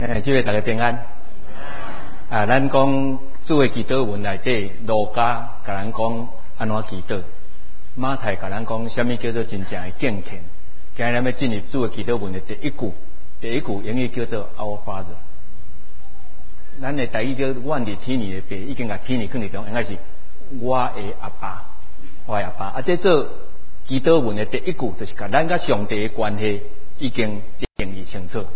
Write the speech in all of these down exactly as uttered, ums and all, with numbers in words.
诶，这位大家平安。啊，咱讲主的祈祷文内底，路加甲咱讲安怎祈祷，马太甲咱讲什么叫做真正的敬虔。今日咱要进入主的祈祷文的第一句，第一句英语叫做 Our Father。咱的第一叫阮伫天里的爸，已经甲天里放伫中，应该是我的阿爸，我的阿爸。啊，这做祈祷文的第一句，就是甲咱甲上帝的关系已经定义清楚。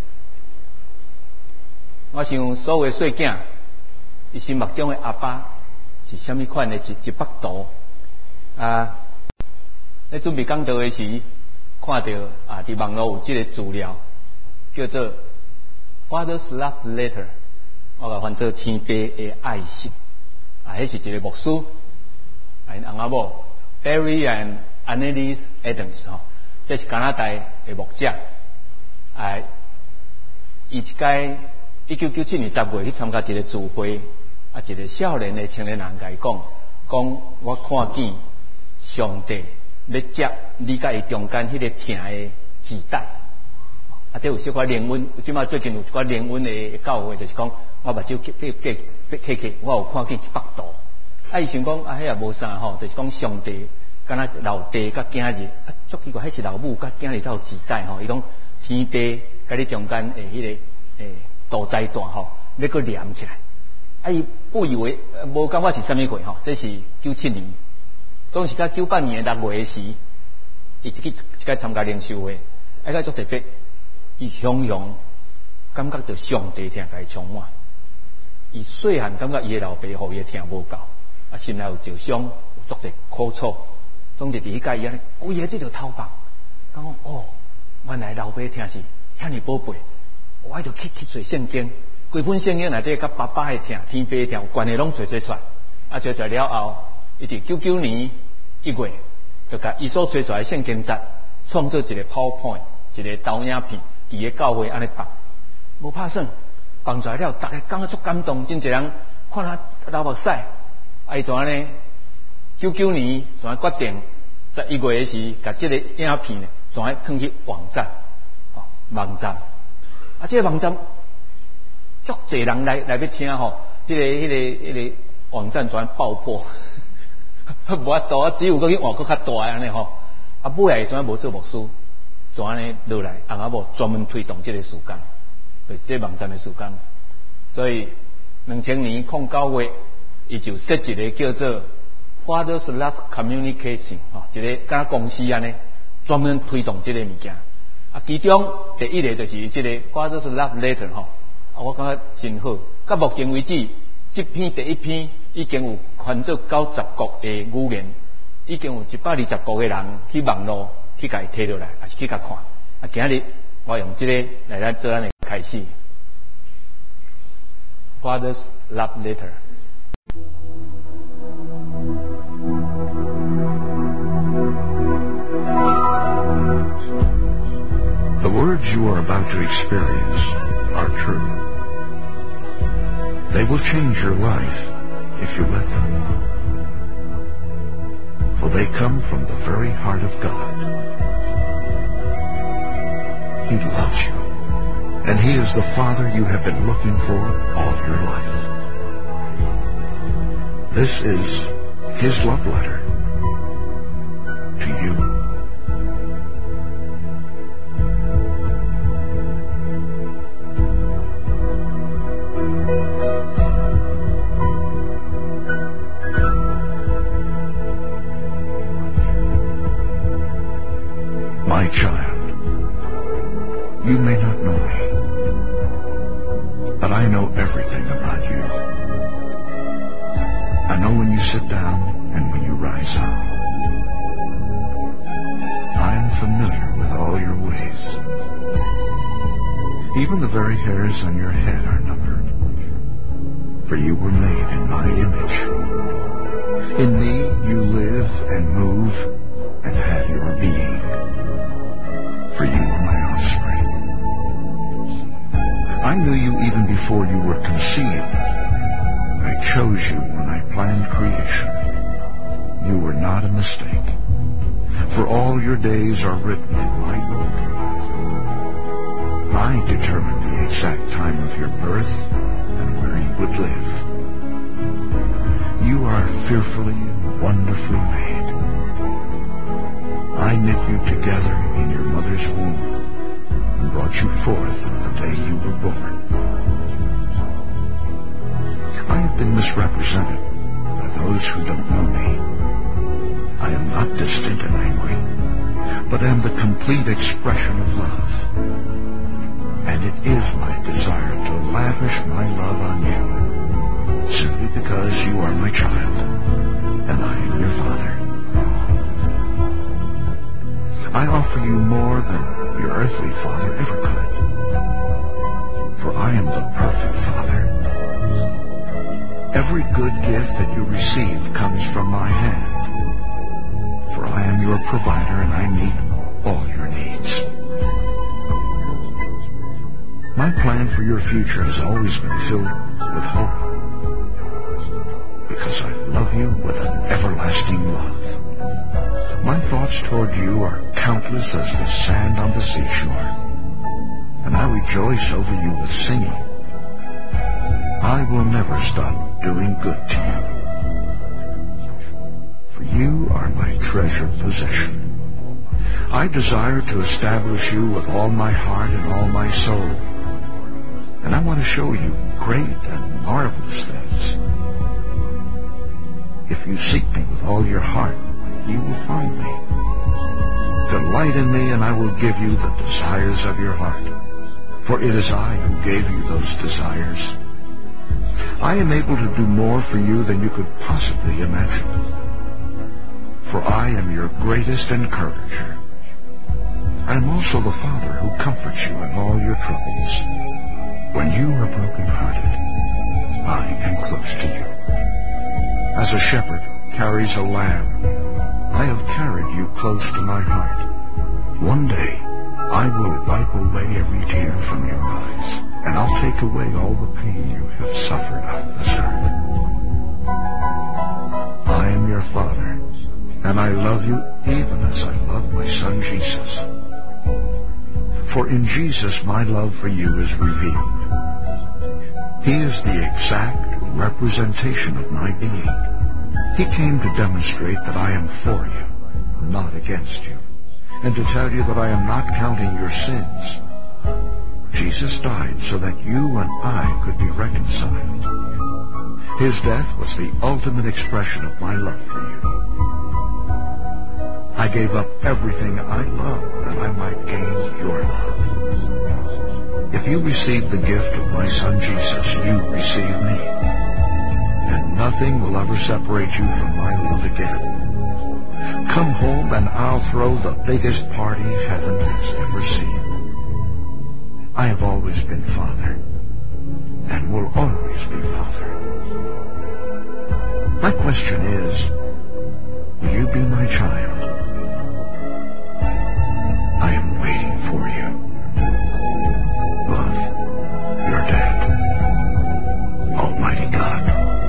我想所有的细囝，伊心目中的阿爸是虾米款的一一幅图啊？咧准备讲道的时，看到啊，伫网络有即个资料，叫做 Father's Love Letter， 我甲翻做天父的爱信啊，迄是一个牧师，啊，因翁仔某 Barry and Annalise Adams 吼，这是加拿大的牧者，啊，伊一届。一九九七年十月去参加一个聚会，啊，一个少年的青年人甲伊讲，讲我看见上帝要接你甲伊中间迄个疼的脐带，啊，这有小可灵恩，即马最近有一寡灵恩的教会，就是讲我目睭去去去去去，我有看见一幅图，啊，伊想讲啊，迄也无啥吼，就是讲上帝敢若老爸甲囝儿，啊，足奇怪，迄是老母甲囝儿才有脐带吼，伊讲天地甲你中间的迄个诶。大灾大吼，要搁连起来。啊，伊不以为无感觉是啥物货吼，这是九七年，总是甲九八年的六月时，伊即个即个参加灵修会，啊，个足特别，伊雄雄感觉到上帝疼甲伊充满。伊细汉感觉伊的老爸互伊的疼无够，啊，心内有着伤，有足者苦楚，总是伫迄届伊安尼，规个伫着头放，讲哦，原来老爸疼是遐尼宝贝。我就去去找圣经，规本圣经内底甲爸爸的疼、天父的疼有关系，拢找找出来。啊，找出来了后，伊伫九九年一月，就甲伊所找出来的圣经集创作一个 PowerPoint， 一个投影片，伫个教会安尼放，无拍算，放出来了，大家感觉足感动，真侪人看他流目屎。啊，伊怎呢？九九年怎决定十一月的时，甲即个影片呢，怎放去网站，哦，网站。啊，这个网站足侪人来来要听吼，迄、那个、迄、那个、迄、那个网站全爆破，无法度啊，只有搁去换搁较大安尼吼。啊，尾来怎无做牧师，怎呢落来，翁仔某专门推动这个事工，就是这个网站的事工。所以两千年控九月，伊就设一个叫做 Father's Love Communication 吼，一个敢若公司安尼，专门推动这个物件。啊，其中第一个就是这个 Father's Love Letter 吼，啊，我感觉真好。到目前为止，这篇第一篇已经有翻做九十国的语言，已经有一百二十国的人去网络去甲伊摕落来，也是去甲看。啊，今日我用这个来咱做咱的开始。Father's Love Letter。 The words you are about to experience are true. They will change your life if you let them. For they come from the very heart of God. He loves you, and He is the Father you have been looking for all your life. This is His love letter to you. My child, you may not know me, but I know everything about you. I know when you sit down and when you rise up. I am familiar with all your ways. Even the very hairs on your head are numbered, for you were made in my image. In me you live and move and have your being. For you are my offspring. I knew you even before you were conceived. I chose you when I planned creation. You were not a mistake. For all your days are written in my book. I determine the exact time fearfully and wonderfully made. I knit you together in your mother's womb and brought you forth on the day you were born. I have been misrepresented by those who don't know me. I am not distant and angry, but am the complete expression of love. And it is my desire to lavish my love on you, simply because you are my child, and I am your father. I offer you more than your earthly father ever could, for I am the perfect father. Every good gift that you receive comes from my hand, for I am your provider and I meet all your needs. My plan for your future has always been filled with hope, because I love you with an everlasting love. My thoughts toward you are countless as the sand on the seashore, and I rejoice over you with singing. I will never stop doing good to you, for you are my treasured possession. I desire to establish you with all my heart and all my soul, and I want to show you great and marvelous things. If you seek me with all your heart, you will find me. Delight in me, and I will give you the desires of your heart, for it is I who gave you those desires. I am able to do more for you than you could possibly imagine, for I am your greatest encourager. I am also the Father who comforts you in all your troubles. When you are brokenhearted, I am close to you. As a shepherd carries a lamb, I have carried you close to my heart. One day, I will wipe away every tear from your eyes, and I'll take away all the pain you have suffered on this earth. I am your Father, and I love you even as I love my Son Jesus. For in Jesus my love for you is revealed. He is the exact representation of my being. He came to demonstrate that I am for you, not against you, and to tell you that I am not counting your sins. Jesus died so that you and I could be reconciled. His death was the ultimate expression of my love for you. I gave up everything I love that I might gain your love. If you receive the gift of my Son Jesus, you receive me. And nothing will ever separate you from my love again. Come home and I'll throw the biggest party heaven has ever seen. I have always been Father, and will always be Father. My question is, will you be my child? I am waiting for you. Love, your dad, Almighty God.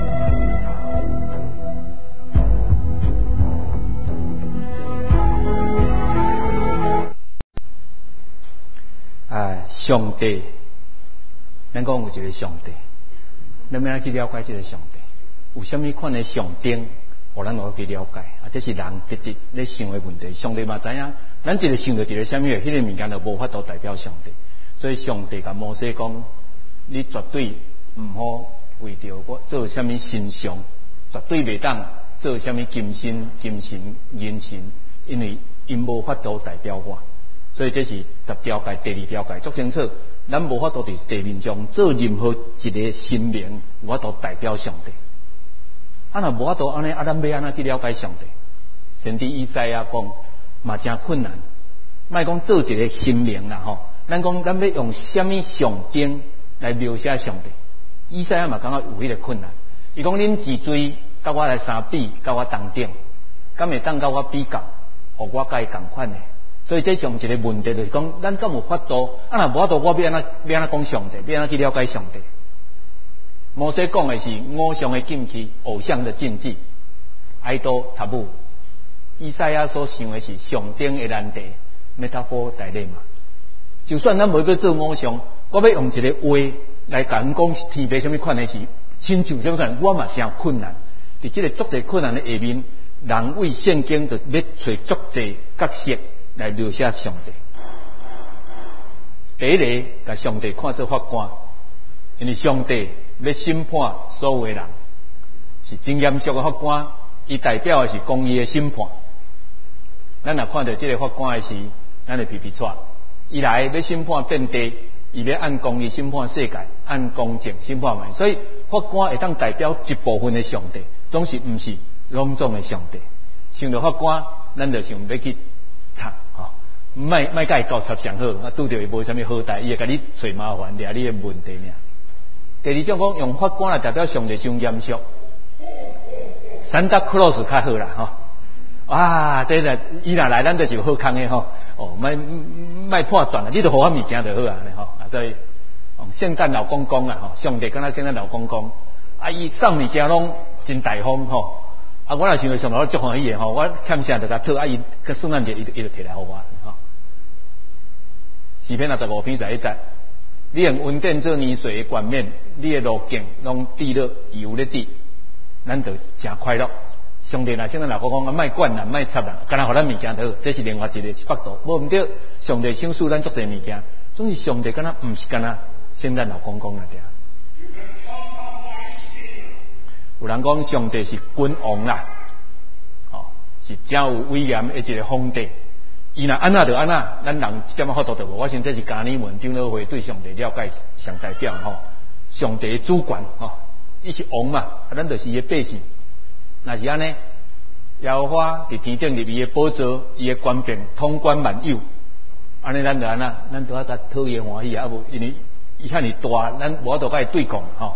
啊，上帝，咱讲有一个上帝，咱要去了解这个上帝，有什么款的上顶，互咱能够去了解啊？这是人直直咧想的问题。上帝嘛知影，咱一个想到一个什么嘢，迄个物件就无法度代表上帝。所以上帝甲摩西讲，你绝对唔好为着我做什么神像，绝对袂当做什么金神、金神、银神，因为因无法度代表我。所以这是十条界第二条界，足清楚。咱无法度伫地面上做任何一个神明，有法度代表上帝。啊，若无法度安尼，啊，咱要安怎去了解上帝？先伫以赛亚讲，嘛真困难。莫讲做一个神明啦吼，咱讲咱要用什么象征来描写上帝？以赛亚嘛感觉有迄个困难。伊讲恁脊椎甲我来相比，甲我同等，敢会当甲我比较，互我甲伊共款的？所以这上一个问题就是讲，咱敢有法度？啊，若无法度，我要安怎要安怎讲上帝？要安怎去了解上帝？摩西讲的是偶像的禁忌，偶像的禁忌，爱多塔布。以赛亚所想的是上顶的难题，要他好代理嘛。就算咱无去做偶像，我要用一个话来甲人讲天边什么款的事，亲像什么款，我嘛真困难。 伫即个足侪困难的下面，人为圣经就要找足侪角色来描写上帝。第一个，甲上帝看做法官，因为上帝要审判所有的人，是真严肃的法官，伊代表的是公义的审判。咱若看到即个法官的时，咱就皮皮喘。伊来要审判遍地，伊要按公义审判世界，按公正审判万。所以法官会当代表一部分的上帝，总是毋是拢总的上帝。想到法官，咱就想要去插吼，莫莫甲伊交插上好，啊拄着伊无啥物好代，伊会甲你找麻烦，掠你的问题尔。第二种讲用法官来代表上帝伤严肃，三大 close 较好啦吼。啊，这个伊若来，咱就是有好康的吼。哦，莫莫破断啦，你都互我物件就好啊，吼。啊，所以圣诞老公公啊，吼，上帝敢若圣诞老公公，啊，伊送物件拢真大方吼。啊，我若想着上帝我足欢喜的吼，我欠啥就甲讨，啊，伊佮圣诞节伊伊就摕来互我吼。诗篇六十五篇十一节，你用温靛做年岁的冠冕，你的路径拢滴落油咧滴，咱就真快乐。上帝若圣诞老公公啊，莫管人，莫插人，干若互咱物件就好，这是另外一个角度。无毋对，上帝赏赐咱足侪物件，总是上帝敢若毋是敢若圣诞老公公来着。有人讲上帝是君王啦，哦，是真有威严的一个皇帝。伊若安那就安那，咱人一点仔法度都无。我想这是加尼文长老会对上帝了解上代表吼，上帝的主权吼，伊是王嘛，啊，咱就是伊的百姓。若是安尼，耶和华伫天顶入伊的宝座，伊的权柄统管万有。安尼咱就安那，咱都要甲讨伊欢喜啊！无因为伊遐尼大，咱无法度甲伊对抗吼。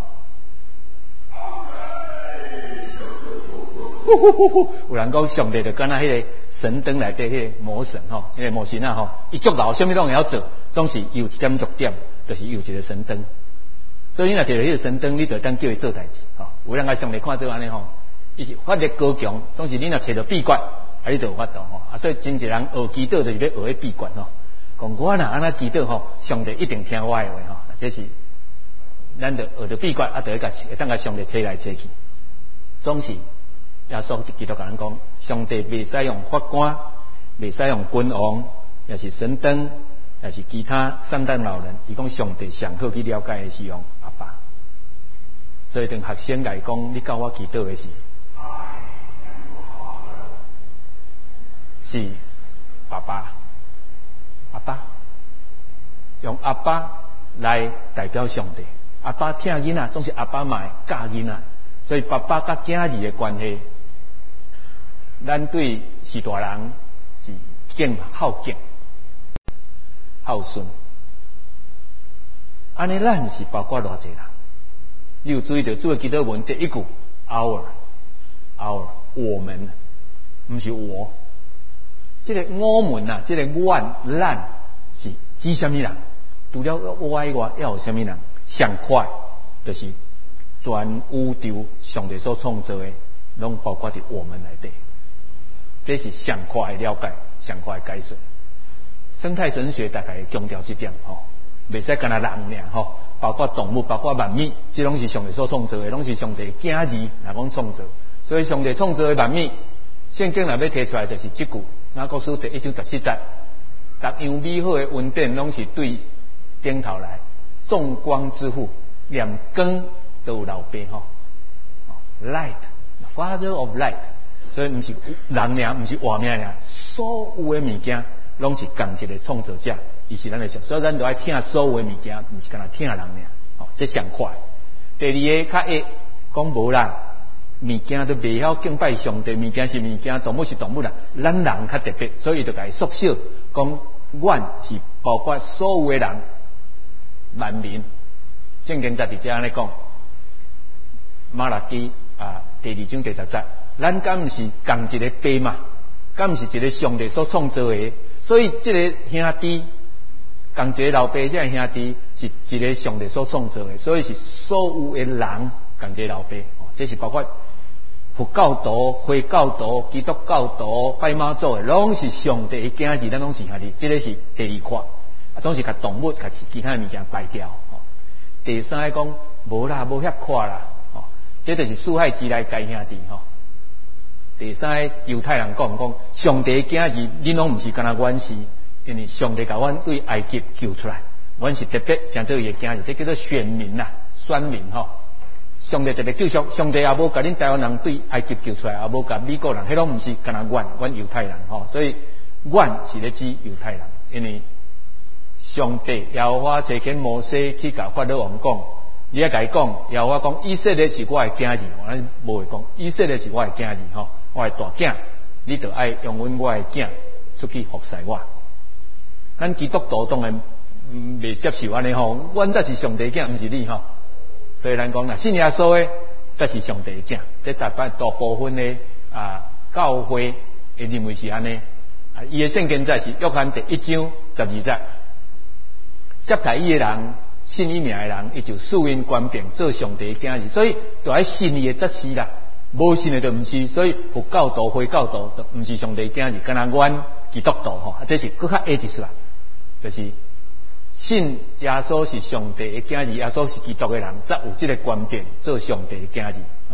呼呼呼呼！有人讲上帝就敢若迄个神灯内底迄个魔神吼，迄个魔神啊吼，伊足老，啥物拢会晓做，总是有一点弱点，就是有一个神灯。所以你若摕着迄个神灯，你就当叫伊做代志吼。有人甲上帝看做安尼吼。伊是法力高强，总是你若找到秘诀，啊，你就有法度吼。啊，所以真侪人学祈祷就是要学迄秘诀吼。讲我若安那祈祷吼，上帝一定听我的话吼。这是咱就学到秘诀，啊，就会甲会当甲上帝找来找去。总是耶稣基督甲咱讲，上帝袂使用法官，袂使用君王，也是神灯，也是其他圣诞老人。伊讲上帝上好去了解的是用阿爸。所以等学生来讲，你教我祈祷的是。是爸爸，阿爸用阿爸来代表上帝。阿爸疼囡仔，总是阿爸嘛会教囡仔，所以爸爸甲囝儿的关系，咱对是大人是敬孝敬、孝顺。安尼咱是包括偌济人。你有注意到主的祈祷文第一句 ，our our 我们，毋是我。这个我们啊，这个阮咱是指什么人？除了我以外，还有什么人？上快就是全宇宙上帝所创造的，拢包括伫我们内底。这是上快的了解，上快的解释。生态神学大概强调这点吼，袂使干那人尔吼，包括动物，包括万物，这拢是上帝所创造的，拢是上帝的囝儿来讲创造。所以上帝创造的万物，圣经若要提出来，就是这句。雅各书第一章十七节，逐样美好的恩典，拢是对顶头来，众光之父，连光都有老爸吼。Light, Father of Light， 所以毋是人尔，毋是活命尔，所有的物件拢是共一个创造者，伊是咱的主，所以咱都爱听所有的物件，毋是干那听人尔。哦，这上快。第二个较下讲无啦。物件都袂晓敬拜上帝，物件是物件，动物是动物啦。咱人较特别，所以就甲伊缩小，讲阮是包括所有的人，万民。圣经在伫遮安尼讲，马拉基啊第二章第十节，咱敢毋是共一个爸嘛？敢毋是一个上帝所创造的？所以这个兄弟，共一个老爸，这个兄弟是一个上帝所创造的，所以是所有的人共一个老爸。这是包括。佛教徒、回教徒、基督教徒、拜妈祖的，拢是上帝的囝儿，咱拢是兄弟。这个是第二块，啊，总是甲动物、甲其他物件排掉。哦、第三个讲，无啦，无遐快啦。哦， 这就是四海之内皆兄弟吼。第三，犹太人讲讲，上帝囝儿，恁拢毋是干那阮是，因为上帝甲阮对埃及救出来，阮是特别将这个囝儿，这叫做选民呐、选民吼。上帝特别救赎，上帝也无甲恁台湾人对埃及救出来，也无甲美国人，迄拢毋是干那阮，阮犹太人吼。所以，阮是咧指犹太人，因为上帝耶和华差遣摩西去甲法老王讲。你要甲伊讲，然后我讲以色列是我的囝儿，我无会讲以色列是我的囝儿吼，我的大囝，你着爱用阮我的囝出去服侍我。咱基督徒当然未接受安尼吼，阮才是上帝囝，毋是你吼。所以咱讲啦，信耶稣的才是上帝囝，这大半大部分的啊教会会认为是安尼。啊，伊的圣经才是约翰第一章十二节，接待伊的人。信伊名的人，伊就属因官兵做上帝的囝儿，所以就爱信伊的则是啦，无信的就毋是。所以佛教徒、回教徒都毋是上帝的囝儿，敢若阮基督徒吼，这是搁较下一丝啦，就是信耶稣是上帝的囝儿，耶稣是基督的人，才有这个官兵做上帝的囝儿。哦，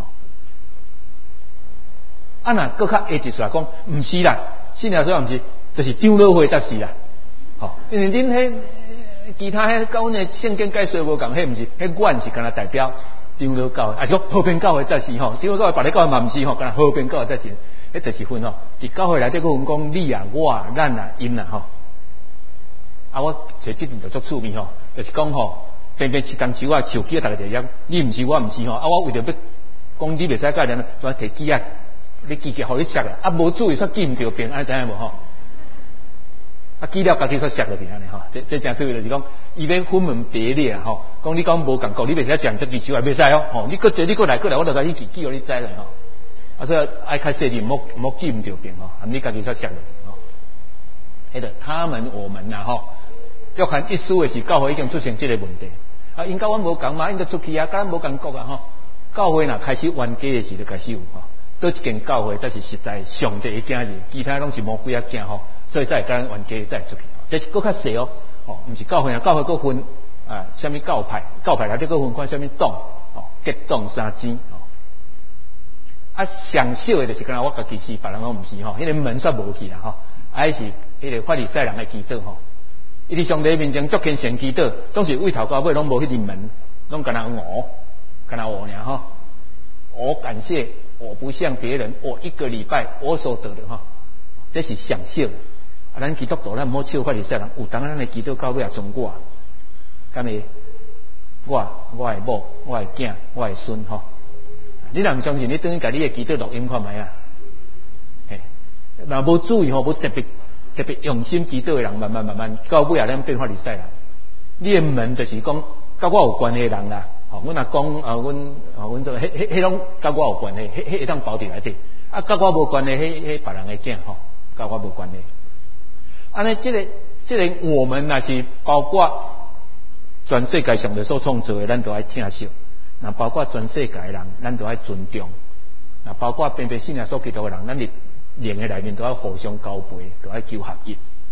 啊，若搁较下一丝来讲，毋是啦，信耶稣毋是，就是长老会则是啦，吼，因为恁迄。其他迄教阮的圣经解说无共，迄毋是，迄阮是干那代表长老教会，啊是讲和平教会才是吼，长老教会别个教会嘛毋是吼，干那和平教会才是，迄就是分吼。伫教会内底，佫分讲你啊、我啊、咱啊、因啊吼。啊，我找即阵就足趣味吼，就是讲吼，偏偏一当手啊，手机啊，逐个就讲，你毋是我毋是吼，啊我为着要讲你袂使教人，就摕机啊，你记起互你摔啊，啊无注意煞记毋着病，安知影无吼？啊，记了家己煞摔落去安尼吼，这这真注意就是讲，伊要分门别类啊吼。讲你讲无共讲，你袂使讲这支手也袂使哦。吼，你搁坐你搁来搁来，我著甲你记记互你知咧吼。啊，所以爱较细点，莫莫记毋着病吼，啊你家己煞摔落去吼。迄个他们我们呐吼，约翰一书的是教会已经出现这个问题。啊，因甲阮无共嘛，因著出去啊，甲咱无共国啊吼。教会若开始冤家的时就开始有吼。倒一间教会才是实在上帝的囝儿，其他拢是魔鬼仔囝吼。所以才会甲咱冤家再出去，这是搁较细哦，哦，毋是教会啊，教会搁分啊，什么教派，教派内底搁分看什么党，哦，结党三支，哦，啊，上少的就是敢若我家己是，别人拢毋是吼，迄个门煞无去啦吼，还是迄个法利赛人的祈祷吼，伊伫上帝面前足虔诚祈祷，当时为头到尾拢无迄个门，拢敢若我，敢若我尔吼，我感谢，我不像别人，我一个礼拜我所得的吼，这是上少的。啊，咱基督徒咱毋好笑法利赛人，有当咱的祈祷到尾也从我，敢会我、我的某、我的囝、我的孙吼。你若毋相信，你等于甲你的祈祷录音看卖啊。嘿，若无注意吼，无特别特别用心祈祷的人，慢慢慢慢到尾也咱变法利赛人。你的门就是讲，甲我有关系的人啦。吼，阮若讲啊，阮啊，阮这个迄迄迄种甲我有关系，迄迄会当包伫内底。啊，甲我无关系，迄迄别人的囝吼，甲我无关系。安尼，这个这个我们若是包括全世界上的所创造的，咱都爱听惜；那包括全世界的人，咱都爱尊重；那包括偏偏信仰所基督的人，咱伫灵的内面都要互相交陪，都要求合一。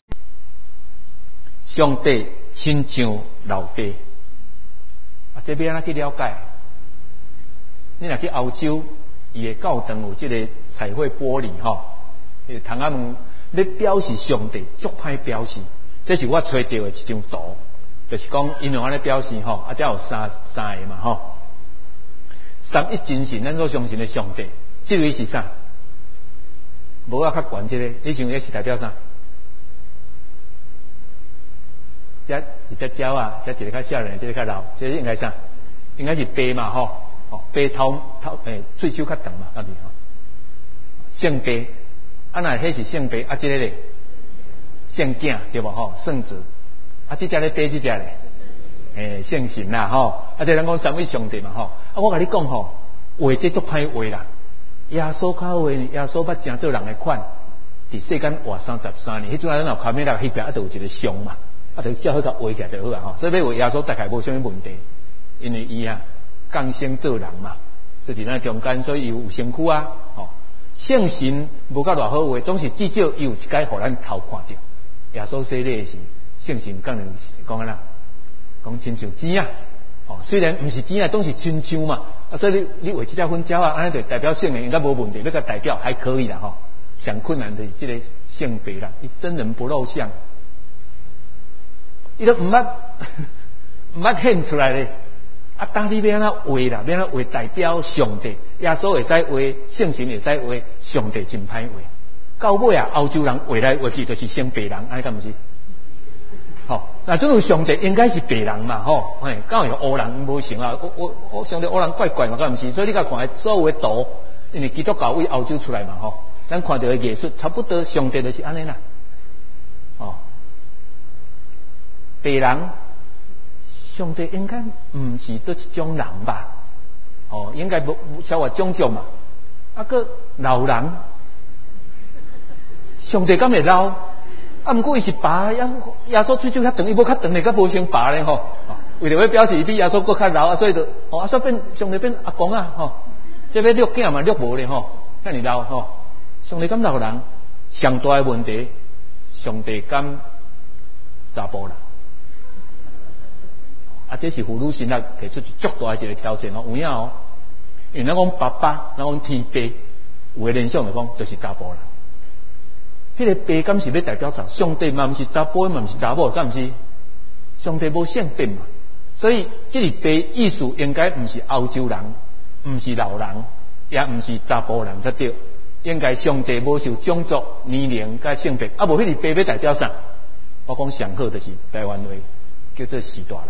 上帝亲像老爸，啊，这要安怎去了解？你若去欧洲，伊的教堂有这个彩绘玻璃吼，诶，窗仔门。要表示上帝，足歹表示。这是我找到的一张图，就是讲因用安尼表示吼，啊，才有三三个嘛吼。三一真神，咱所相信的上帝，这位是啥？无啊，较悬这个，你想这是代表啥？这一只鸟啊，这一个较少年，这个较老，这应该啥？应该是白嘛吼，哦，白头头诶，喙手较长嘛，到底吼，圣白。啊，那迄是圣爸，啊，这个咧圣囝对无吼？圣子，啊，这只咧爸，这只咧，诶，圣神啦吼，啊，这人讲三位上帝嘛吼，啊，我甲你讲吼，话这足歹话啦。耶稣较话，耶稣捌正做人的款，伫世间活三十三年，迄阵啊，咱有卡米拉迄边啊，就有一个像嘛，啊，就照迄个画起来就好啊吼。所以要话耶稣大概无啥物问题，因为伊啊降生做人嘛，所以伫咱中间，所以有身躯啊，吼。圣神无甲偌好话，总是至少伊有一解互咱头看到。耶稣洗礼时，圣神讲人讲安那，讲亲像钱啊， 哦，虽然唔是钱啊，总是亲像嘛，啊，所以你你画这条粉鸟啊，安尼就代表性的应该无问题，要甲代表还可以啦吼。上困难的这个性别啦，伊真人不露相，伊都唔捌唔捌显出来咧。啊，当你要安怎画啦，要安怎画代表上帝，耶稣会使画，圣神会使画，上帝真歹画。到尾啊，欧洲人画来画去就是先白人，安尼敢毋是？吼、哦，那这种上帝应该是白人嘛，吼、哦，嘿，敢有黑人无成啊？我我我上帝黑人怪怪嘛，敢毋是？所以你甲看所有的图，因为基督教为欧洲出来嘛，吼、哦，咱看到的艺术差不多，上帝就是安尼啦，哦，白人。上帝应该唔是都一种人吧？哦，应该无稍微种种嘛。啊，个老人，上帝敢会老？啊，毋过伊是白，耶耶稣最少较长，伊无较长嘞，较无像白咧吼。为着要表示伊比耶稣搁较老啊，所以就哦，啊，所以变上帝变阿公啊，吼、哦，这要录囝嘛，录无咧吼，遐尼老吼。上帝敢老人？上大的问题，上帝敢查甫人？啊，这是妇女心力提出足大一个挑战哦，有影哦。因为咱讲爸爸，咱讲天爸，有个联想来讲，就是查甫人。迄、那个爸敢是要代表啥？上帝嘛，毋是查甫，嘛毋是查某，敢毋是？上帝无性别嘛，所以这个爸意思应该毋是欧洲人，毋是老人，也毋是查甫人才对。应该上帝无受种族、年龄、甲性别，啊，无迄个爸要代表啥？我讲上好就是台湾话叫做时大人。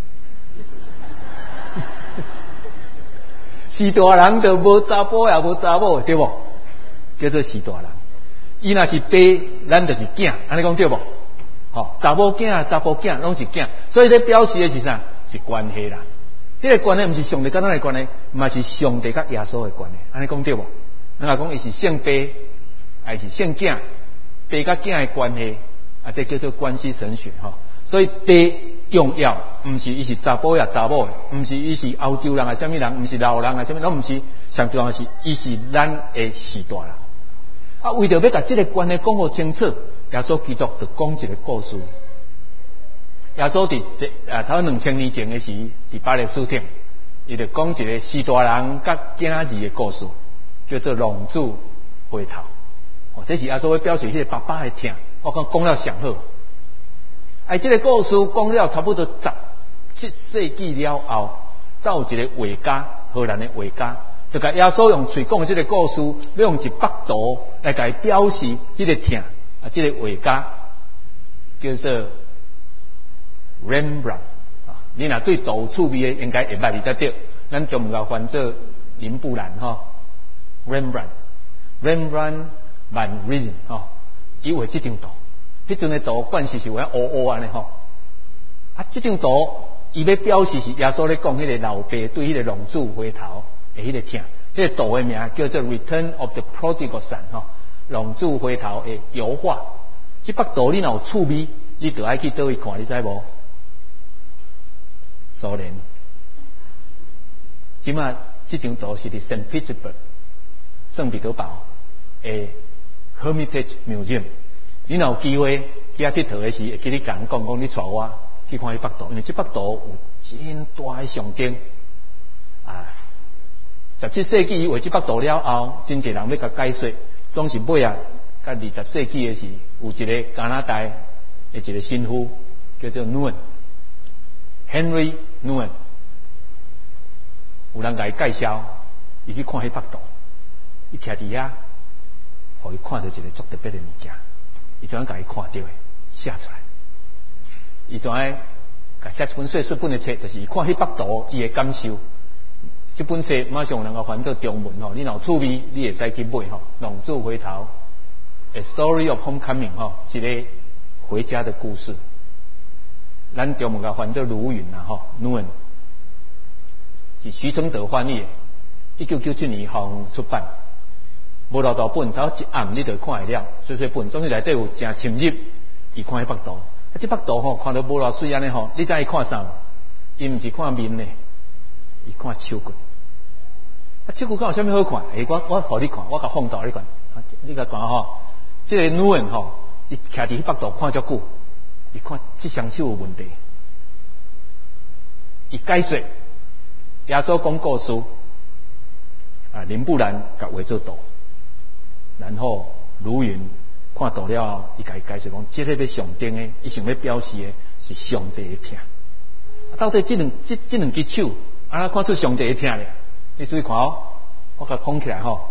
是大人就无查甫也无查某，对无？叫做是大人。伊若是爸，咱就是囝，安尼讲对无？吼，查某囝、查甫囝拢是囝，所以咧表示的是啥？是关系啦。迄、那个关系毋是上帝甲咱的关系，嘛是上帝甲耶稣的关系，安尼讲对无？咱若讲伊是圣爸，还是圣囝，爸甲囝的关系，啊，这叫做关系神学吼。所以爸重要，毋是伊是查甫也查某的，毋是伊是欧洲人啊，啥物人，毋是老人啊，啥物，拢毋是。上重要是伊是咱的时代啦。啊，为着要甲即个关系讲好清楚，耶稣基督就讲一个故事。耶稣伫啊，差不多两千年前的时，伫巴勒斯坦，伊就讲一个时代人甲囝儿的故事，叫做浪子回头。哦，这是耶稣要表示迄个爸爸的疼，我讲讲了上好。哎，这个故事讲了差不多十七世纪了后，才有一个画家，荷兰的画家，就甲耶稣用嘴讲的这个故事，要用一幅图来甲伊表示迄个疼。啊，这个画家叫做 Rembrandt 啊，你若对图趣味的，应该会捌你才对。咱中文甲翻做林布兰哈 ，Rembrandt，Rembrandt van Rijn 哈，伊画这张图。迄阵的图惯势是有遐乌乌安尼吼，啊，这张图伊要表示是耶稣咧讲迄个老爸对迄个浪子回头的迄个疼，迄、那个图的名叫做《Return of the Prodigal Son》吼，浪子回头的油画。这幅图你若有趣味，你就爱去倒位看，你知无？苏联，即马这张图是伫圣彼得堡、圣彼得堡的 Hermitage Museum。你若有机会去遐佚佗的时，会记你甲人讲讲，你带我去看迄幅图，因为这幅图有真大的象征。啊，十七世纪伊画这幅图了后，真侪人要甲解说，总是尾啊，甲二十世纪的时，有一个加拿大的一个神父叫做 Nouwen，Henry Nouwen， 有人甲伊介绍，伊去看迄幅图，伊徛伫遐，互伊看到一个足特别的物件。伊怎样甲伊看到的写出来？伊怎样甲写一本碎碎本的册，就是伊看迄幅图，伊的感受。这本册马上有人甲翻做中文吼，你若有趣味，你会使去买吼。浪子回头 ，A Story of Homecoming 吼，一个回家的故事。咱中文甲翻做卢云啊吼，卢云是徐承德翻译的，一九九七年方出版。无偌大本，头一暗你就看会了。所以说本总是内底有真深入，伊看迄幅图。啊，这幅图吼看到无偌水安尼吼，你知伊看啥？伊毋是看面呢，伊看手骨。啊，手骨敢有啥物好看？诶，我我互你看，我甲放大你看。啊，你甲看吼，这个女人吼，伊徛伫迄幅图看足久，伊看这双手有问题。 伊解说耶稣讲故事，啊，林布兰甲画做图，然后卢云看图了后，伊甲伊解释讲，这个要上顶的，伊想要表示的是上帝的疼。到底这两这这两只手，安怎看出上帝的疼咧？你注意看哦，我甲放起来吼，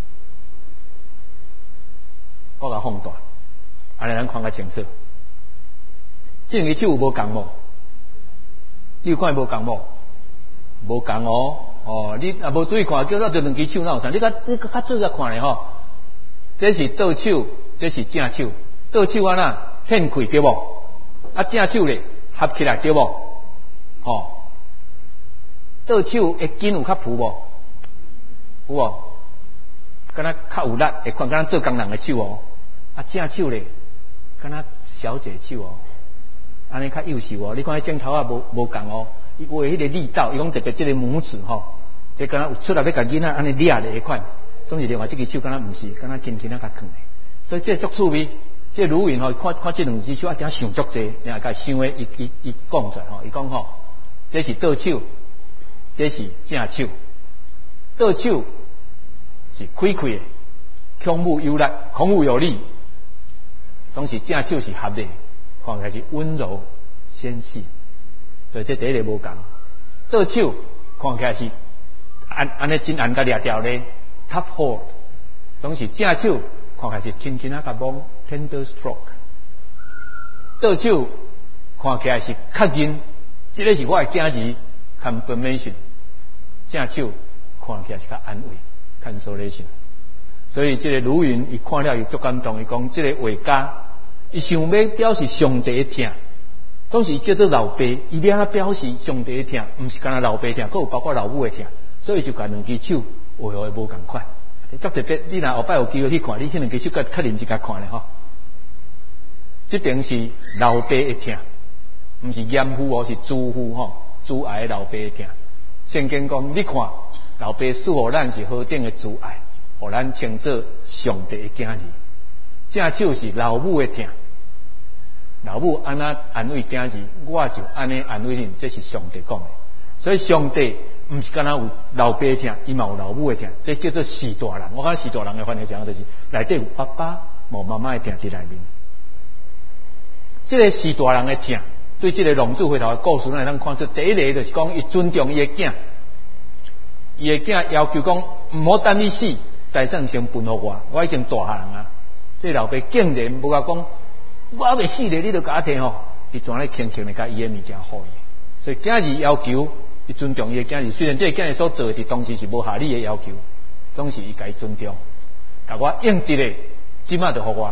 我甲放大，安尼咱看较清楚。这两只手有无共无？你有看无共无？无共哦，哦，你啊无注意看，叫做这两只手哪有啥？你甲你较注意甲看咧吼，这是倒手，这是正手。倒手安那掀开对无？啊正手咧合起来对无？吼，倒手会筋有较浮无？有无？敢若较有力，会看敢若做工人的手哦。啊正手咧，敢若小姐手哦。安尼较幼秀哦，你看迄镜头啊无无共哦，伊画迄个力道，伊讲特别即个拇指吼，即敢若有出来要甲囡仔安尼抓咧迄款，总是另外即个手敢若毋是，敢若轻轻啊甲放咧，所以即个足趣味。即个鲁云吼，看看即两只手，一定想足济，然后甲想诶，伊伊伊讲出来吼，伊讲吼，这是倒手，这是正手，倒手是开开诶，孔武有力，孔武有力，总是正手是合的。看起来是温柔纤细，所以这第一个无共。倒手看起来是安安尼真安甲掠条咧 ，tough hold， 总是正手看起来是轻轻啊甲摸 tender stroke。倒手看起来是确认，这个是我的囝儿 confirmation。正手看起来是较安慰 consolation。所以这个鲁云伊看了伊足感动，伊讲这个画家。伊想要表示上帝的疼，总是叫做老爸，伊要安怎表示上帝的疼，毋是干那老爸疼，佫有包括老母的疼，所以就甲两只手画的无共款。足特别，你若后摆有机会去看，你迄两只手较较认真甲看咧吼。这边是老爸的疼，毋是严父哦，是主父吼，主爱的老爸的疼。圣经讲，你看老爸赐予咱是何等的主爱，互咱称作上帝的囝儿。正手是老母的疼。老母安那安慰囝儿，我就安尼安慰恁，这是上帝讲的。所以上帝毋是干那有老爸疼，伊嘛有老母的疼，这叫做四大人。我看四大人的翻译上就是内底有爸爸无妈妈的疼伫内面。这个四大人的疼，对这个龙珠回头的故事，咱能看出第一个就是讲伊尊重伊的囝，伊的囝要求讲毋好等你死，财产先分互我，我已经大汉人啊。这老爸竟然无甲讲。我未死咧，你就甲我摕吼，伊怎咧轻轻咧甲伊诶物件互伊。所以囝儿要求，伊尊重伊诶囝儿，虽然这个囝儿所做的当时是无合理诶要求，总是伊甲伊尊重，甲我应得咧，即马就互我。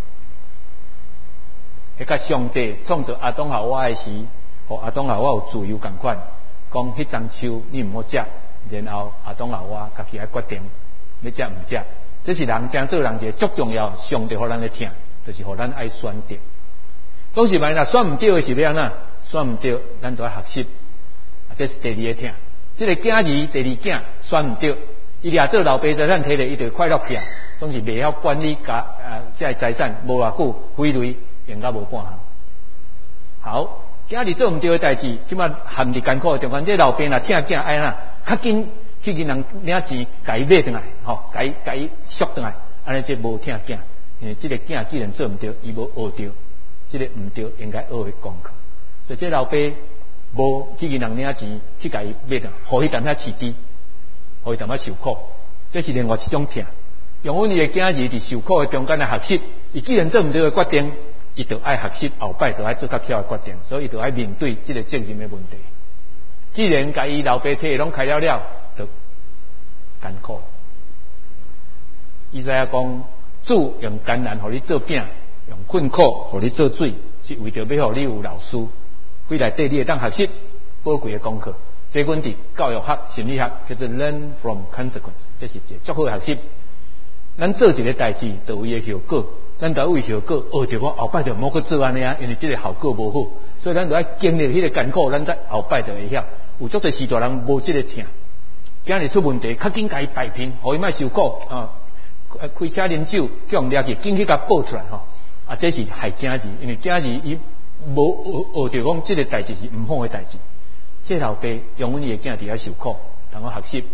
迄甲上帝创造阿当夏娃诶时，互阿当夏娃有自由共款，讲迄丛树你毋好食，然后阿当夏娃家己来决定要食毋食。这是人真做人一个足重要，上帝互咱咧听。就是互咱爱选择，总是万一选唔对的是要安怎？选唔对，咱就要学习。这是第二个听。这个囝儿第二囝选唔对，伊掠做老爸财产摕咧，伊就快乐起来，总是袂晓管理家啊，这个财产无偌久毁累，用到无半项。好，囝儿做唔对的代志，即马陷入艰苦的中间，这老爸若听囝爱安怎，较紧去跟人领钱，甲伊买转来，吼，甲伊甲伊赎转来，安尼这无听囝。因为这个囝既然做唔对，伊无学到，这个唔对应该学的功课。所以这老爸无去跟人领钱，去甲伊买的，互伊淡仔饲猪，互伊淡仔受苦，这是另外一种疼。用阮的囝儿伫受苦的中间来学习，伊既然做唔对的决定，伊就爱学习，后摆就爱做较巧的决定，所以伊就爱面对这个责任的问题。既然甲伊老爸体拢开了了，就艰苦。伊知影讲。主用艰难互你做饼，用困苦互你做水，是为着要互你有老师，归内底你会当学习宝贵的功课。这阮伫教育学、心理学叫做 learn from consequence， 这是一个足好的学习。咱做一个代志，就有伊的效果，咱就为效果学着讲后摆就莫去做安尼啊，因为这个效果无好，所以咱就要经历迄个艰苦，咱在后摆就会晓。有足多时大人无这个疼，今日出问题，较紧甲伊摆平，互伊莫受苦啊。开车啉酒，叫人掠去，紧去甲报出来吼！啊，这是害囝儿，因为囝儿伊无学学着讲，这个代志是毋好的代志。 这老爸用阮伊个囝伫遐受苦，同我学习，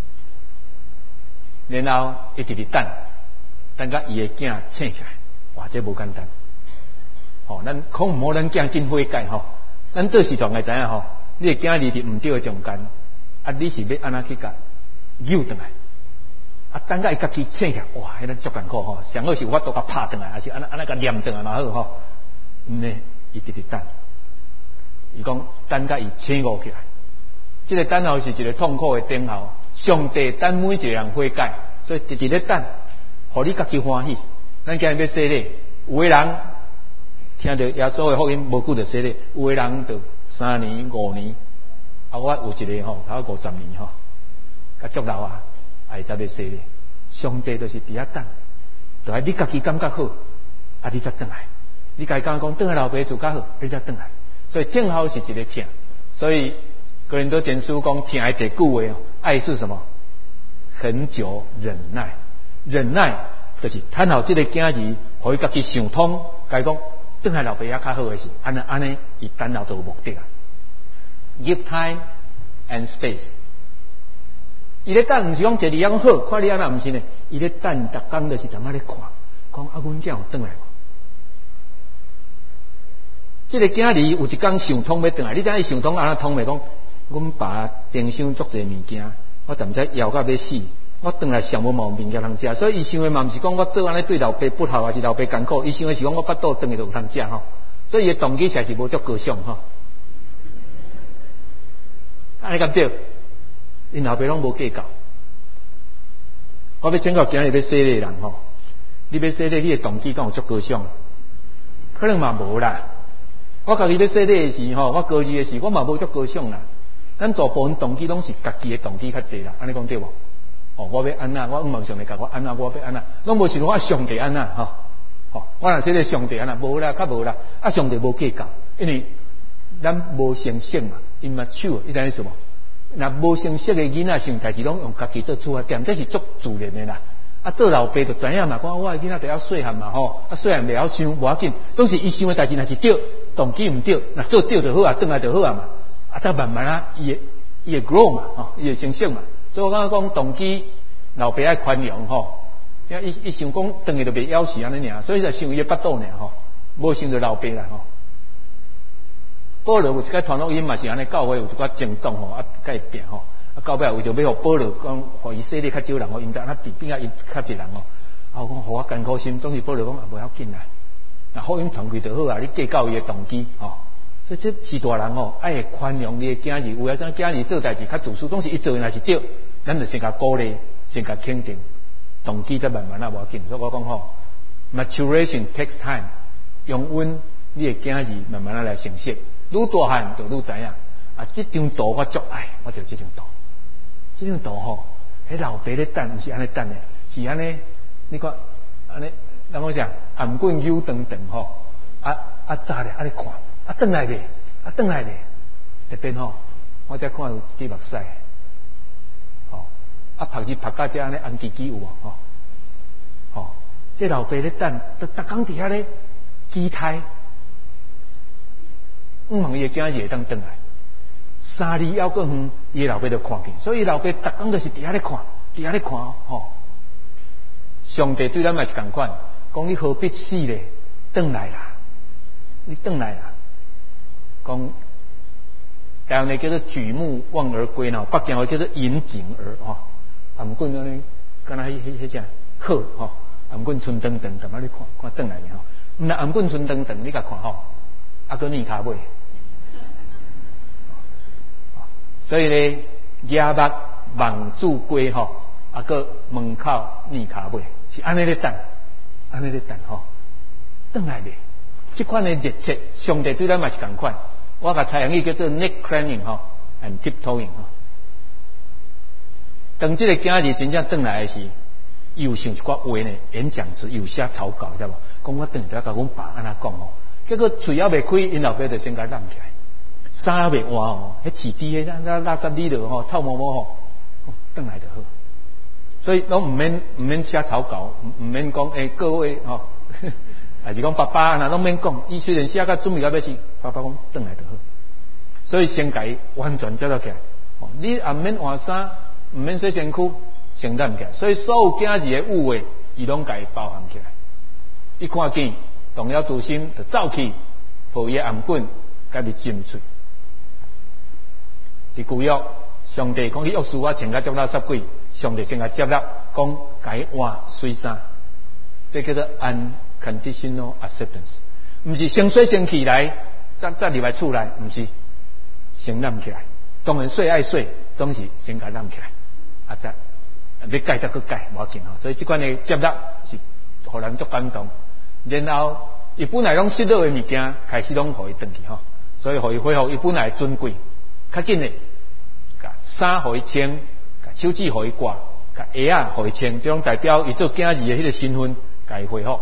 然后一直直等，等甲伊个囝醒起来，哇，这无简单。吼、哦，咱可毋好咱囝真悔改吼，咱做事状会知影吼，你个囝离伫毋对个中间，啊，你是要安怎去甲扭转来？啊，等甲伊家己醒起来，哇，迄咱足艰苦吼，上好是有法度甲拍转来，还是安安尼甲念转来嘛好吼？毋呢，伊直直等。伊讲等甲伊醒悟起来，这个等候是一个痛苦的等候。上帝等每一个人悔改，所以直直咧等，互你家己欢喜。咱今日要洗礼，有个人听到耶稣的福音，无久就洗礼；有个人就三年、五年，啊，我有一个吼，头五十年吼，甲足老啊，哎，才要洗礼。上帝就是伫遐等，就系你家己感觉好，啊，你才转来。你家己讲讲，转来老爸厝较好，你才转来。所以听候是一个听，所以哥林多前书讲听的第句话哦，爱是什么？恒久忍耐，忍耐就是趁候这个囝儿，互伊家己想通，甲伊讲转来老爸也较好的是，安尼安尼，伊等候就有目的啊。Give time and space。伊咧等，毋是讲坐伫遐讲好，看你安那毋是呢？伊咧等，逐工就是踮仔咧看，讲啊，阮囝有转来无？这个囝儿有一天想通要转来，你知影伊想通安怎通袂？讲，阮爸冰箱足侪物件，我但毋知枵到要死，我转来上无毛物件通食，所以伊想的嘛毋是讲我做安尼对老爸不好，还是老爸艰苦，伊想的是讲我巴肚转去就有通食吼，所以伊的动机实是无足高尚吼。安尼敢对？因老爸拢无计较。我要请教今日要洗礼的人吼，你要洗礼，你的动机敢有足高尚？可能嘛无啦。我家己要洗礼的时吼，我高二的时，我嘛无足高尚啦。咱大部分动机拢是家己的动机较济啦，安尼讲对无？哦，我要安那，我望上帝教我安那，我要安那，拢无想我上帝安那吼。吼，我若洗礼上帝安那，无啦，较无啦。啊，上帝无计较，因为咱无成熟嘛 ，immature， 你知意思无？若无成熟的囡仔想代志，拢用家己做出发点，这是足自然的啦。啊，做老爸就知影嘛，讲我的囡仔就要细汉嘛吼，啊细汉袂晓想，无要紧，总是伊想的代志若是对，动机毋对，若做对就好啊，转来就好啊嘛。啊，再慢慢啊，伊会伊会 grow 嘛，吼，伊会成熟嘛。所以我感觉讲动机，老爸爱宽容吼，因为伊伊想讲转去就袂枵死安尼尔，所以就想伊的巴肚尔吼，无想着老爸啦吼。保罗有一个传福音嘛是安尼，教会有一寡争动吼，啊，甲伊拼吼。啊，到尾为着要互保罗讲，互伊洗礼较少人吼，因在那边边啊，伊较侪人吼。啊，我讲互我艰苦心，总是保罗讲啊，无要紧啦。那福音传开就好啊，你计较伊的动机吼。所以这是大人吼，爱宽容你的囝儿，有啊，咱囝儿做代志较自私，总是伊做的若是对，咱就先甲鼓励，先甲肯定，动机再慢慢啊无要紧。所以我讲吼 ，maturation takes time， 用阮你的囝儿慢慢啊来成熟，愈大汉就愈知影啊，这张图我足爱，我就这张图。这张图吼，迄老爸咧等，毋是安尼等的，是安尼，你看安尼，人讲啥？颔棍扭长长吼，啊啊早咧安尼看，啊转来咧，啊转来咧，特别吼，我才看有一滴目屎，吼，啊拍字拍到这安尼红叽叽有无？吼，吼，这老爸咧等，逐逐工伫遐咧期待，毋问伊个囝儿会当转来。三里还阁远，伊老爸就看见，所以老爸逐工就是伫遐咧看，伫遐咧看吼。上帝对咱嘛是共款，讲你何必死咧？转来啦，你转来啦。讲台湾呢叫做举目望而归呐，北京话叫做引颈而吼。啊，毋过呢，敢若迄迄迄只好吼，啊，毋过春灯灯，踮仔咧看看转来咧吼。毋若啊，毋过春灯灯，你甲看吼，啊，搁面骹尾。所以呢，夜目望子归吼，啊个门口面骹尾，是安尼咧等，安尼咧等吼，转来咧。这款的热切，上帝对咱嘛是共款。我甲采用语叫做 neck craning 吼 ，and tiptoeing 吼。当这个囝儿真正转来的时，伊有想一寡话呢，演讲词有写草稿，知道无？讲我转来甲阮爸安那讲吼，结果嘴还未开，因老爸就先甲揽起来。衫还未换哦，迄饲猪诶，咱咱垃圾里头吼，臭毛毛吼，转来就好。所以拢毋免毋免写草稿，毋免讲诶，各位吼，还是讲爸爸呐，拢免讲。伊虽然写甲准备到要死，爸爸讲转来就好。 所以先甲伊完全接落起来。哦，你也毋免换衫，毋免洗身躯，承担起来。所以所有囝儿的误会，伊拢甲伊包含起来。一看见动摇自心，就走去，抱伊的颔棍，甲伊浸出。伫旧约，上帝讲去约书亚穿甲足垃圾鬼，上帝先甲接纳，讲甲伊换水衫，这叫做 unconditional acceptance， 毋是先洗先起来，再再入来厝内，毋是先揽起来。当然洗爱洗，总是先甲揽起来，啊再要改再搁改，无要紧吼。所以即款的接纳是互人足感动。然后伊本来拢失落的物件，开始拢互伊转去吼，所以互伊恢复伊本来的尊贵。较紧的，甲衫互伊穿，甲手指互伊挂，甲鞋仔互伊穿，这种代表伊做囝儿的迄个身份，甲伊恢复。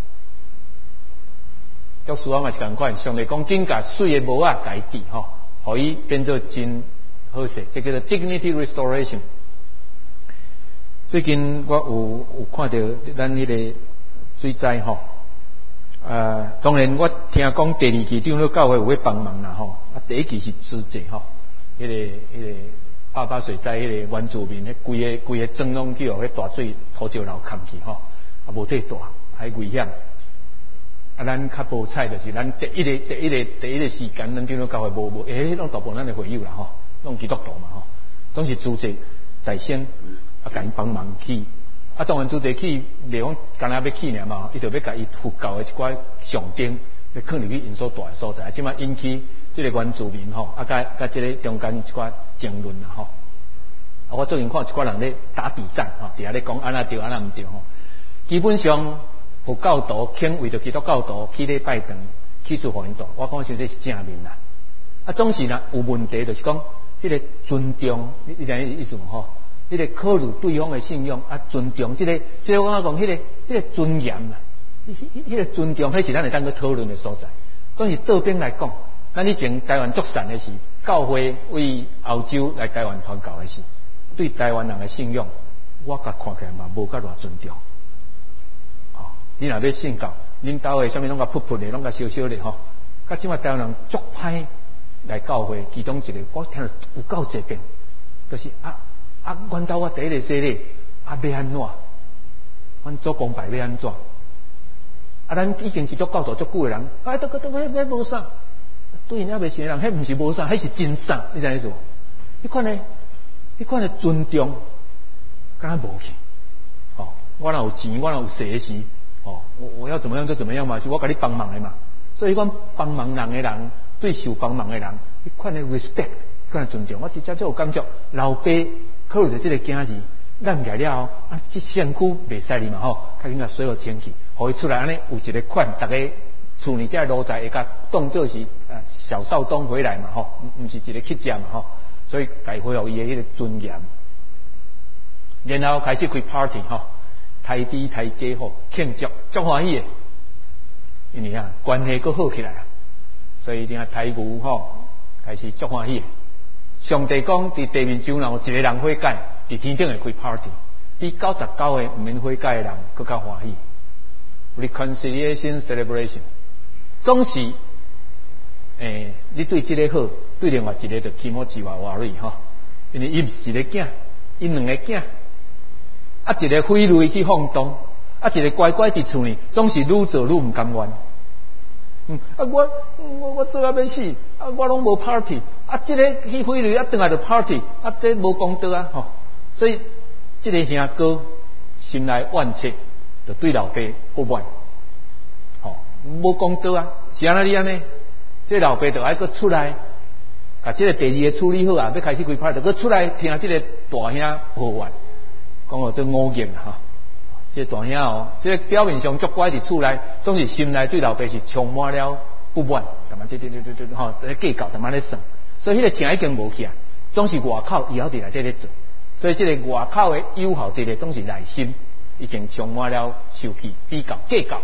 约书亚嘛是共款，上帝讲紧甲水的帽仔甲伊戴吼，互伊变做真好势，这叫做 dignity restoration。最近我有有看到咱迄个水灾吼。呃，当然我听讲第二期长老教会有要帮忙啦吼，啊第一期是资助吼，迄、那个迄、那个八八水灾迄个原住民，迄规个规个庄拢去互迄大水土石流砍去吼，啊无体大，还危险。啊，咱较无彩就是咱第一个第一个第一个时间，咱长老教会无无，诶，拢大部分咱的会友啦吼，拢基督徒嘛吼，拢是资助大先啊，甲因帮忙去。啊，当然主席去，袂讲干那要去尔嘛，伊就要甲伊佛教的一寡上顶，要放入去因所住的所在，即马引起即个原住民吼，啊，甲甲即个中间一寡争论啦吼。啊，我最近看一寡人咧打比战吼，伫遐咧讲安那对安那毋对吼。基本上佛教徒肯为着基督教徒去咧拜堂，去处互因住，我讲实这是正面啦。啊，总是呢有问题，就是讲迄个尊重，你你知意思无吼？迄个考虑对方的信用啊，尊重即、这个，即、这个我讲，迄、那个，迄、那个尊严啊，迄、迄、迄个尊重，迄是咱会当去讨论的所在。总是倒边来讲，咱以前台湾作善的时，教会为欧洲来台湾传教的时，对台湾人的信用，我甲看起来嘛无甲偌尊重。哦，你若要信教，恁兜的啥物拢甲噗噗的，拢甲烧烧的吼，甲即马台湾人足歹来教会，其中一个我听了有够济遍，就是啊。啊，阮兜我第一个说咧，啊要安怎？阮做公拜要安怎？啊，咱已经基督教徒足久的人，啊，都都都迄迄无啥，对因遐未信的人，迄毋是无啥，迄是真啥？你知意思无？迄款呢，迄款的尊重，敢若无去。哦，我若有钱，我若有势时，哦，我我要怎么样就怎么样嘛，是我甲你帮忙的嘛。所以，阮帮忙人的人，对受帮忙的人，迄款的 respect， 款的尊重，我直接就有感觉，老爸。考虑着即个囝儿，揽起来了后，啊，即身躯袂使哩嘛吼，较紧甲水互清气，互伊出来安尼有一个款，逐个厝里底路在会甲当做是啊小少东回来嘛吼，毋毋是一个乞食嘛吼，所以家恢复伊的迄个尊严，然后开始开 party 吼，抬猪抬鸡吼庆祝，足欢喜的，因为啊关系佫好起来啊，所以你看抬牛吼开始足欢喜的。上帝讲，伫地面上有一个人悔改，伫天顶会开 party， 比九十九个毋免悔改的人更较欢喜。reconciliation celebration， 总是诶、欸，你对这个好，对另外一个就起码之外话蕊吼，因为伊毋是一个囝，伊两个囝，啊一个飞类去放荡，啊一个乖乖伫厝里，总是愈做愈毋甘愿。嗯，啊我我我做啊要死，啊我拢无 party， 啊这个去飞类啊转来就 party， 啊这无功德啊吼，所以这个兄哥心内怨气，就对老爸不满，吼无功德啊，是安那哩安尼，这老爸就爱搁出来，把这个第二个处理好啊，要开始开 party， 搁出来听这个大兄抱怨，讲哦这五言哈。这大兄哦，这个表面上足乖伫厝内，总是心内对老爸是充满了不满，淡仔这这这这这吼，在计较，淡仔咧算，所以迄个听已经无去啊，总是外口以后伫内底咧做，所以这个外口的友好伫咧，总是内心已经充满了受气、比较、计较。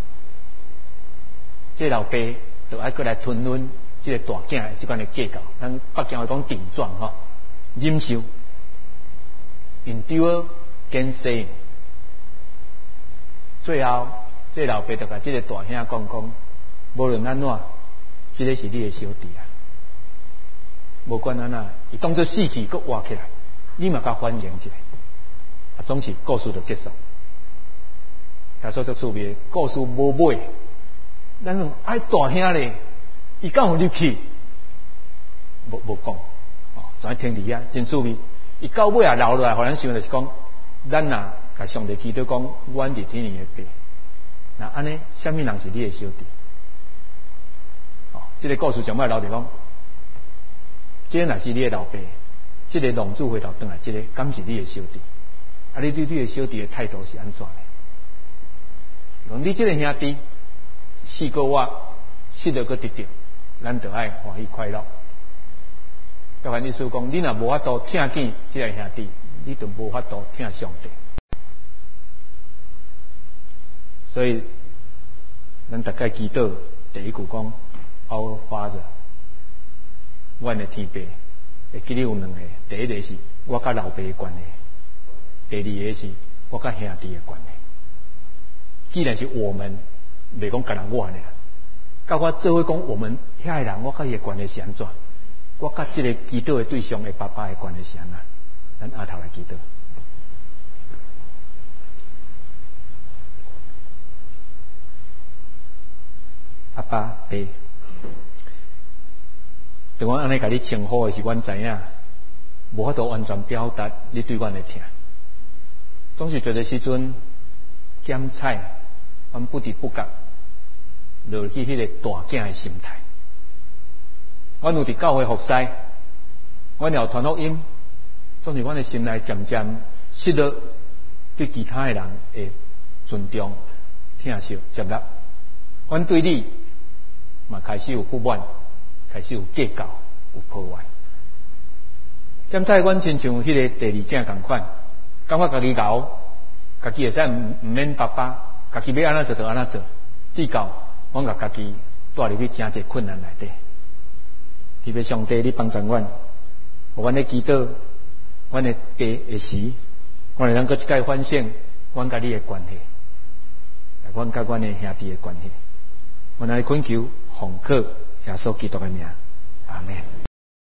这老爸就爱过来吞吞这个大囝的这款的计较，咱北京话讲顶撞吼，忍受 ，endure gainsaying。最后，这老爸就甲这个大兄讲讲，无论安怎，这个是你的小弟啊。 无管安那，伊当作死去，搁活起来，你嘛甲反应一下，啊，总是故事就结束。耶稣足趣味，故事无尾，咱讲爱大兄咧，伊敢有入去？无无讲，哦，全听伫遐真趣味。伊到尾啊留落来，互咱想就是讲，咱若甲上帝祈祷讲，阮伫天里的爸，那安尼，什么人是你的小弟？哦，这个故事上尾留着讲，这若是你的老爸，这个龙主回头转来，这个敢是你的小弟？啊，你对你的小弟的态度是安怎的？讲你这个兄弟死过我，死了搁得到，咱就爱欢喜快乐。要反意思讲，你若无法度听见这个兄弟，你就无法度听上帝。所以，咱大概祈祷第一句讲 Our Father， 阮的天父，会记得有两个，第一个是我甲老爸的关系，第二个是我甲兄弟的关系。既然是我们，袂讲甲人我呢，甲我做伙讲我们遐个人，我甲伊的关系是安怎？我甲即个祈祷的对象的爸爸的关系是安怎？咱下头来祈祷。阿爸爸，当我安尼甲你称呼的是，阮知影，无法度完全表达你对阮的疼。总是觉得时阵检菜，阮不知不觉落去迄个大囝的心态。阮有伫教会服侍，阮有传福音，总是阮的心内渐渐失落对其他的人的尊重、疼惜、接纳。阮对你嘛开始有不满，开始有计较、有抱怨。检菜，阮亲像迄个第二囝共款，感觉家己熬，家己会使毋毋免爸爸，家己要安怎做就安怎做。至到阮甲家己带入去真侪困难内底。特别上帝，你帮助阮，互阮咧祈祷，阮的爸的时，阮会当搁一摆反省阮甲你的关系，阮甲阮的兄弟的关系。阮来恳求奉靠耶稣基督的名，阿门。